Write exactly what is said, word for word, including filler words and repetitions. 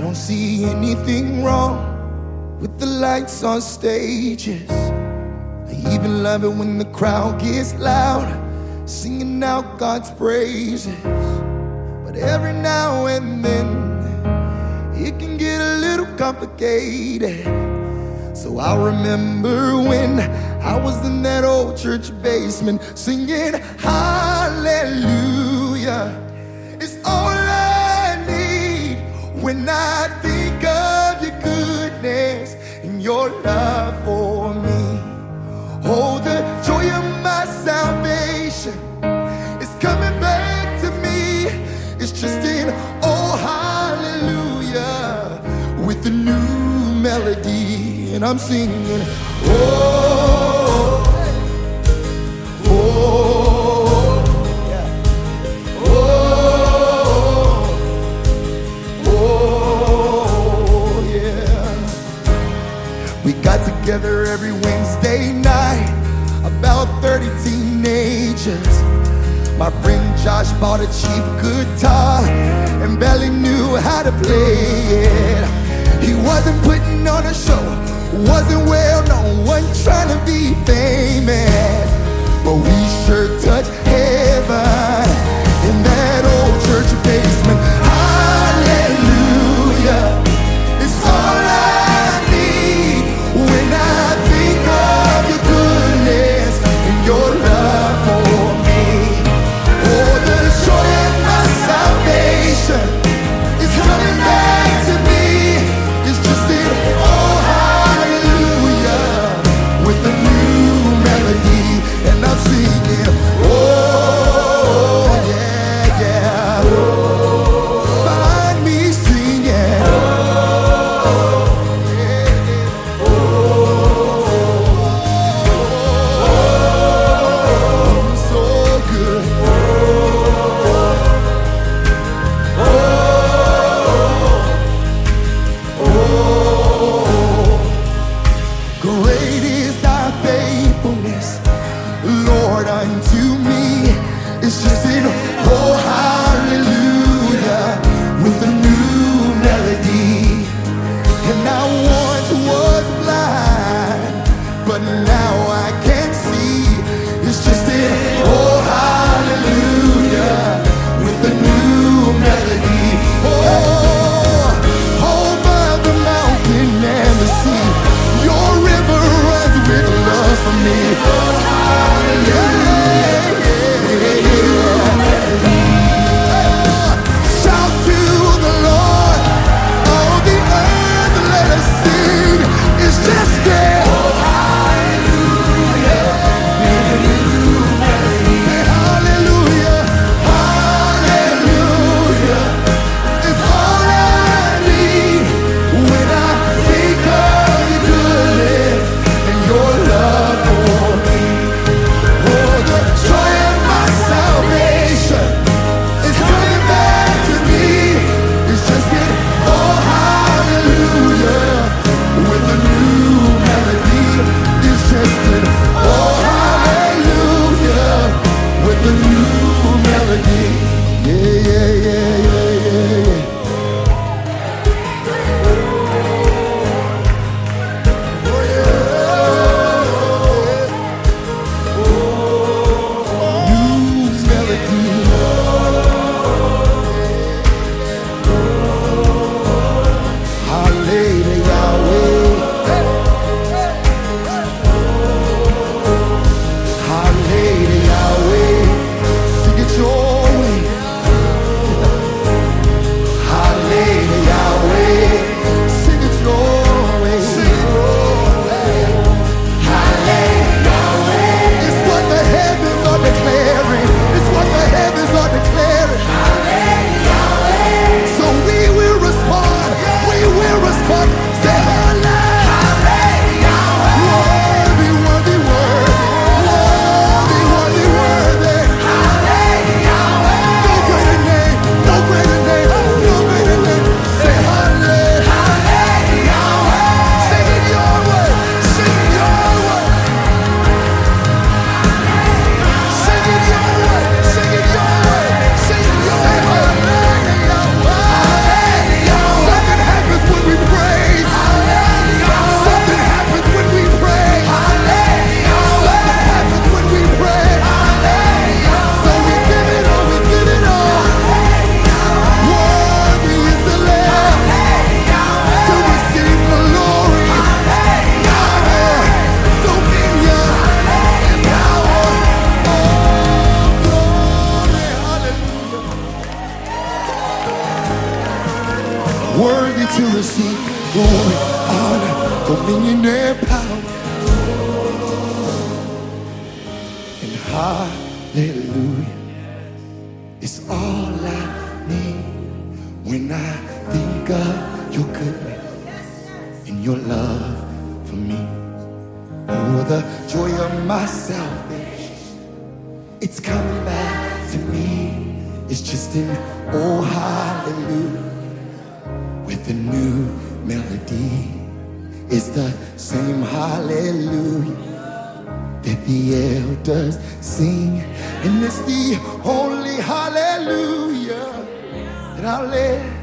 don't see anything wrong with the lights on stages. I even love it when the crowd gets loud, singing out God's praises. But every now and then it can get a little complicated. So I remember when I was in that old church basement singing hallelujah. It's all I need when I think of your goodness and your love for me. Oh, the joy of my salvation is coming back to me. It's just in oh hallelujah with a new melody, and I'm singing oh, oh, yeah, oh, oh, yeah. We got together every Wednesday night, about thirty teenagers. My friend Josh bought a cheap guitar and barely knew how to play it. He wasn't putting on a show, wasn't well known, wasn't trying to be famous, but we sure touched heaven in that old church basement. Hallelujah, it's all I need when I think of your goodness and your love for me. Oh, the joy of my salvation is coming back to me. It's just in oh hallelujah with a new melody, and I'm singing oh. worthy to receive glory, honor, dominion, and power. And hallelujah is all I need when I think of your goodness and your love for me. Oh, the joy of my salvation, it's coming back to me. It's just an oh hallelujah with a new melody. It's the same hallelujah that the elders sing, and it's the only hallelujah that I'll let